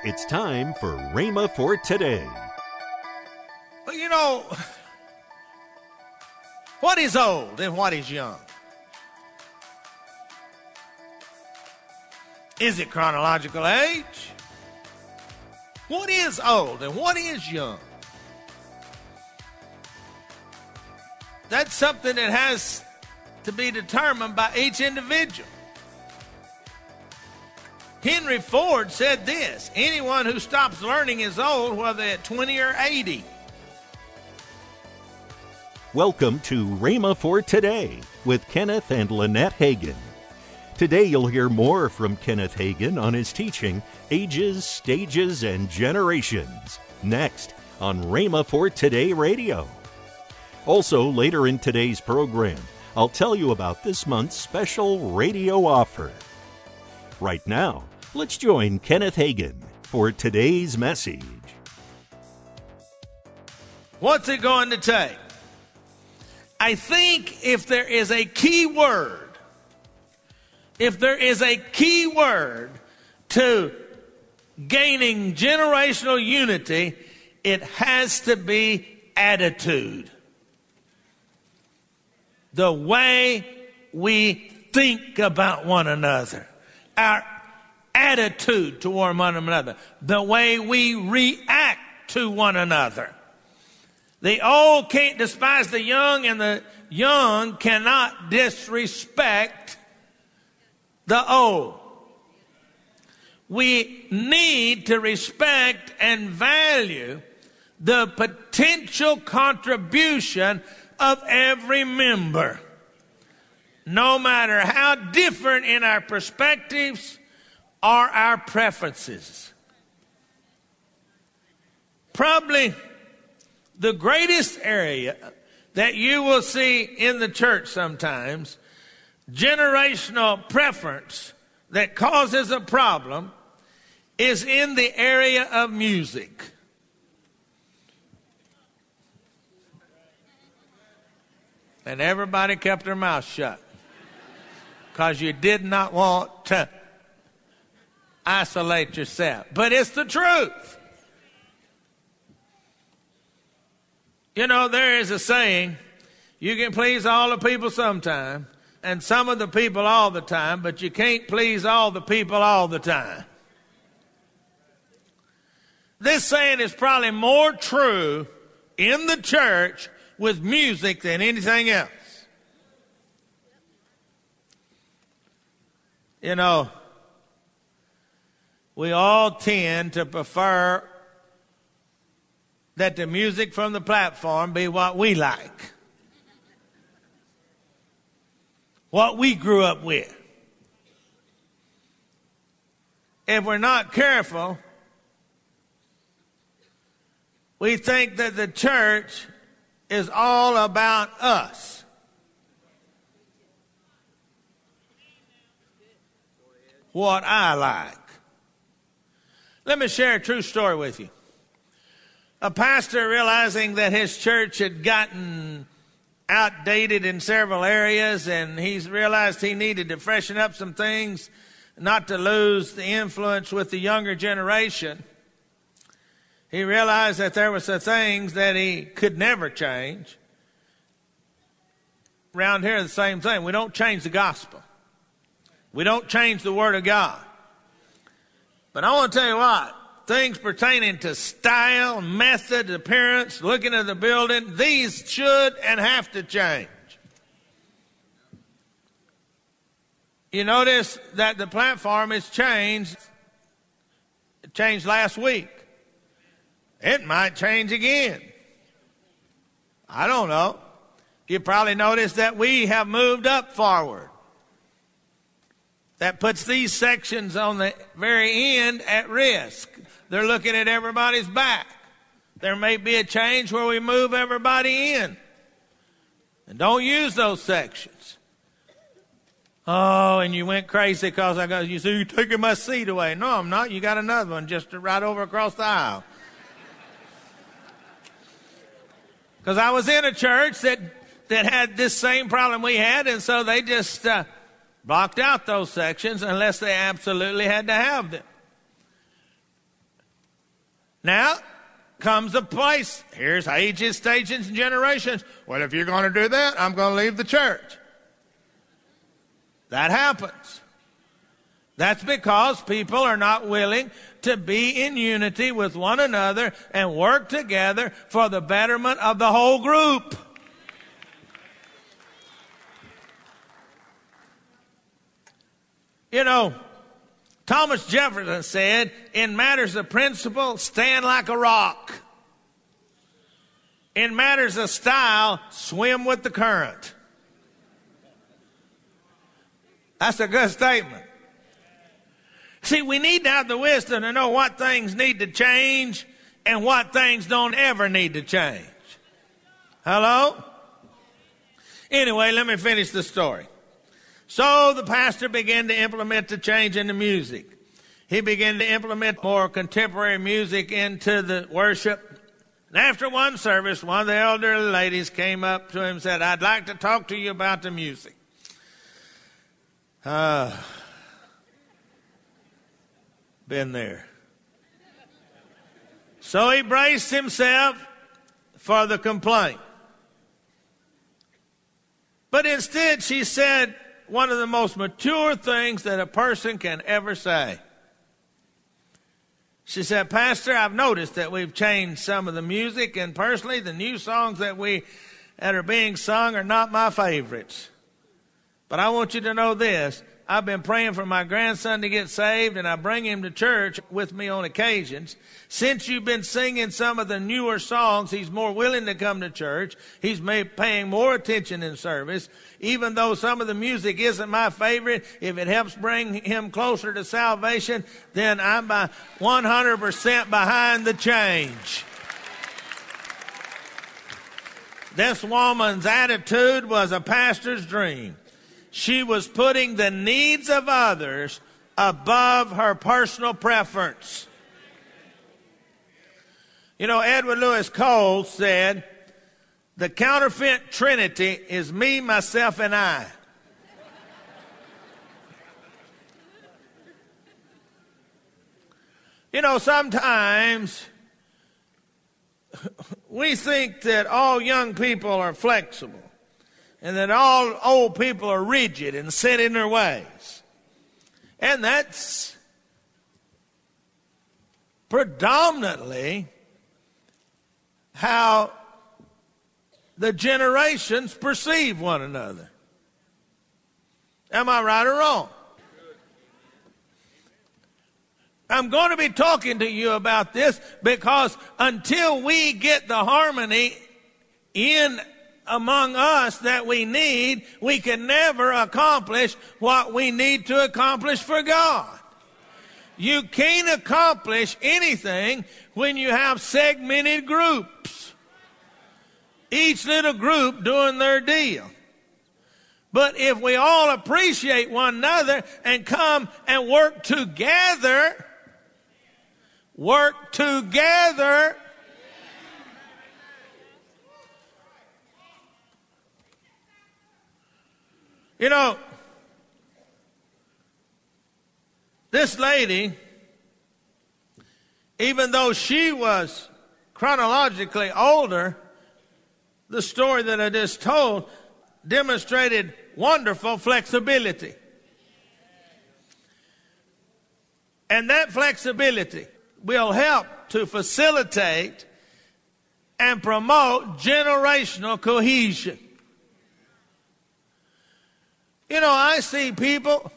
It's time for Rhema for Today. Well, you know, what is old and what is young? Is it chronological age? What is old and what is young? That's something that has to be determined by each individual. Henry Ford said this: anyone who stops learning is old, whether at 20 or 80. Welcome to Rhema for Today with Kenneth and Lynette Hagin. Today you'll hear more from Kenneth Hagin on his teaching, Ages, Stages, and Generations, next on Rhema for Today Radio. Also, later in today's program, I'll tell you about this month's special radio offer. Right now, let's join Kenneth Hagin for today's message. What's it going to take? I think if there is a key word, to gaining generational unity, it has to be attitude. The way we think about one another. Our attitude toward one another, the way we react to one another. The old can't despise the young, and the young cannot disrespect the old. We need to respect and value the potential contribution of every member. No matter how different in our perspectives or our preferences. Probably the greatest area that you will see in the church sometimes, generational preference that causes a problem, is in the area of music. And everybody kept their mouth shut, because you did not want to isolate yourself. But it's the truth. You know, there is a saying, you can please all the people sometime, and some of the people all the time, but you can't please all the people all the time. This saying is probably more true in the church with music than anything else. You know, we all tend to prefer that the music from the platform be what we like, what we grew up with. If we're not careful, we think that the church is all about us. What I like. Let me share a true story with you. A pastor, realizing that his church had gotten outdated in several areas, and he's realized he needed to freshen up some things, not to lose the influence with the younger generation. He realized that there were some things that he could never change. Around here, the same thing. We don't change the gospel. We don't change the Word of God. But I want to tell you what, things pertaining to style, method, appearance, looking at the building, these should and have to change. You notice that the platform is changed. It changed last week. It might change again. I don't know. You probably noticed that we have moved up forward. That puts these sections on the very end at risk. They're looking at everybody's back. There may be a change where we move everybody in. And don't use those sections. Oh, and you went crazy because you said, you're taking my seat away. No, I'm not. You got another one just right over across the aisle. Because I was in a church that had this same problem we had, and so they just blocked out those sections unless they absolutely had to have them. Now comes a place. Here's ages, stages, and generations. Well, if you're going to do that, I'm going to leave the church. That happens. That's because people are not willing to be in unity with one another and work together for the betterment of the whole group. You know, Thomas Jefferson said, in matters of principle, stand like a rock. In matters of style, swim with the current. That's a good statement. See, we need to have the wisdom to know what things need to change and what things don't ever need to change. Hello? Anyway, let me finish the story. So the pastor began to implement the change in the music. He began to implement more contemporary music into the worship. And after one service, one of the elderly ladies came up to him and said, I'd like to talk to you about the music. Been there. So he braced himself for the complaint. But instead, she said one of the most mature things that a person can ever say. She said, Pastor, I've noticed that we've changed some of the music, and personally, the new songs that are being sung are not my favorites. But I want you to know this. I've been praying for my grandson to get saved, and I bring him to church with me on occasions. Since you've been singing some of the newer songs, he's more willing to come to church. He's paying more attention in service. Even though some of the music isn't my favorite, if it helps bring him closer to salvation, then I'm 100% behind the change. This woman's attitude was a pastor's dream. She was putting the needs of others above her personal preference. You know, Edward Lewis Cole said, the counterfeit trinity is me, myself, and I. You know, sometimes we think that all young people are flexible, and that all old people are rigid and set in their ways. And that's predominantly how the generations perceive one another. Am I right or wrong? I'm going to be talking to you about this because until we get the harmony in among us that we need, we can never accomplish what we need to accomplish for God. You can't accomplish anything when you have segmented groups, each little group doing their deal. But if we all appreciate one another and come and work together, you know, this lady, even though she was chronologically older, the story that I just told demonstrated wonderful flexibility. And that flexibility will help to facilitate and promote generational cohesion. You know, I see people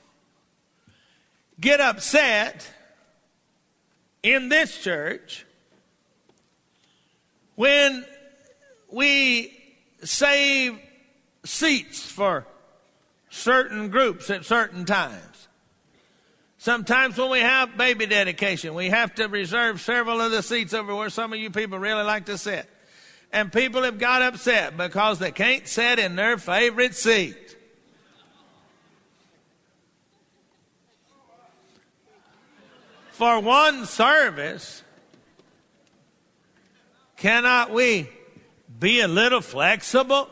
get upset in this church when we save seats for certain groups at certain times. Sometimes when we have baby dedication, we have to reserve several of the seats over where some of you people really like to sit. And people have got upset because they can't sit in their favorite seat. For one service, cannot we be a little flexible?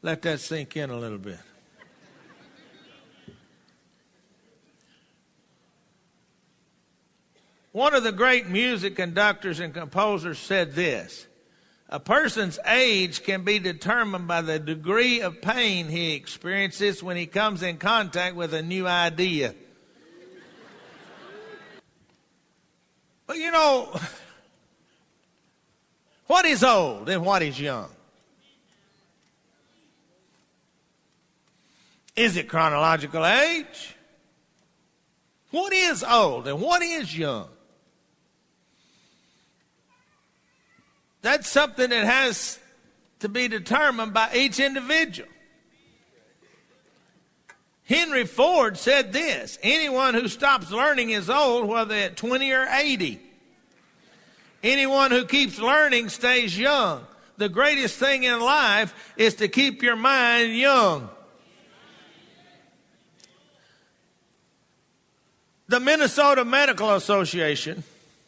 Let that sink in a little bit. One of the great music conductors and composers said this: a person's age can be determined by the degree of pain he experiences when he comes in contact with a new idea. But you know, what is old and what is young? Is it chronological age? What is old and what is young? That's something that has to be determined by each individual. Henry Ford said this: anyone who stops learning is old, whether at 20 or 80. Anyone who keeps learning stays young. The greatest thing in life is to keep your mind young. The Minnesota Medical Association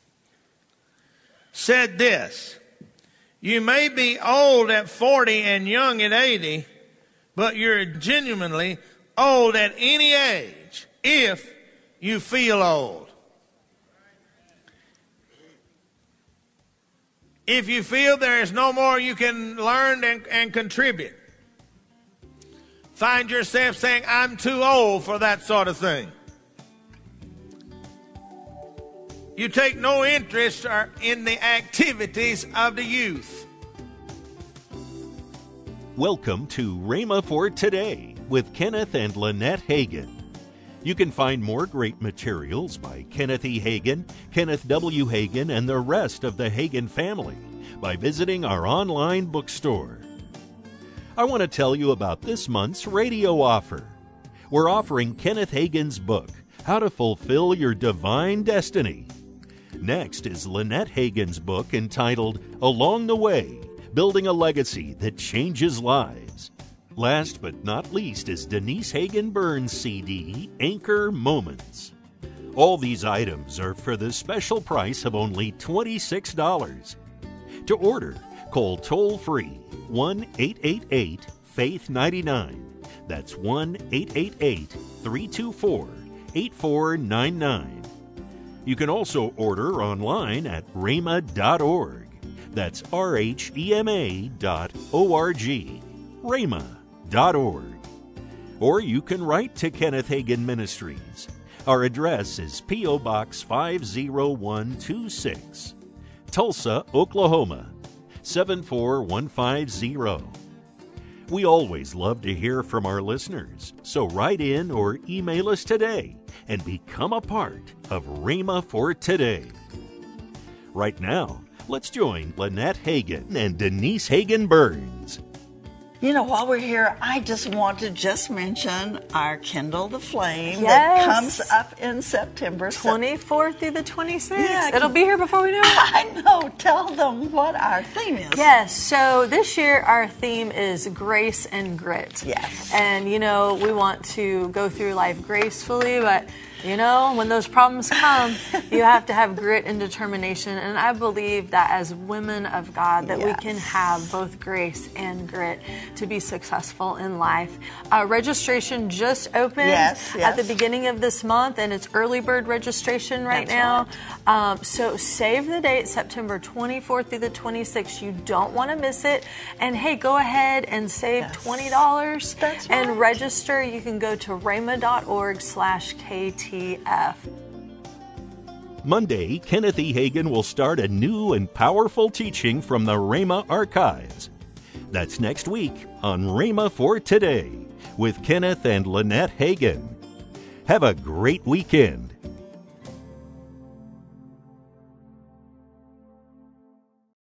said this: you may be old at 40 and young at 80, but you're genuinely old at any age if you feel old. If you feel there is no more you can learn and contribute, find yourself saying, I'm too old for that sort of thing. You take no interest in the activities of the youth. Welcome to Rhema for Today with Kenneth and Lynette Hagin. You can find more great materials by Kenneth E. Hagin, Kenneth W. Hagin, and the rest of the Hagin family by visiting our online bookstore. I want to tell you about this month's radio offer. We're offering Kenneth Hagin's book, How to Fulfill Your Divine Destiny. Next is Lynette Hagin's book entitled Along the Way, Building a Legacy That Changes Lives. Last but not least is Denise Hagin Burns' CD, Anchor Moments. All these items are for the special price of only $26. To order, call toll-free 1-888-FAITH-99. That's 1-888-324-8499. You can also order online at rhema.org. That's rhema.org. rhema.org. Or you can write to Kenneth Hagin Ministries. Our address is P.O. Box 50126, Tulsa, Oklahoma 74150. We always love to hear from our listeners, so write in or email us today and become a part of Rhema for Today. Right now, let's join Lynette Hagin and Denise Hagin Burns. You know, while we're here, I just want to mention our Kindle the Flame that comes up in September. 24th through the 26th. Yeah, it'll be here before we know it. I know. Tell them what our theme is. Yes, so this year our theme is grace and grit. Yes. And, you know, we want to go through life gracefully, but you know, when those problems come, you have to have grit and determination. And I believe that as women of God, that we can have both grace and grit to be successful in life. Registration just opened at the beginning of this month, and it's early bird registration right now. Right. So save the date, September 24th through the 26th. You don't want to miss it. And hey, go ahead and save $20 and register. You can go to rhema.org/KT. Monday, Kenneth E. Hagin will start a new and powerful teaching from the Rhema Archives. That's next week on Rhema for Today with Kenneth and Lynette Hagin. Have a great weekend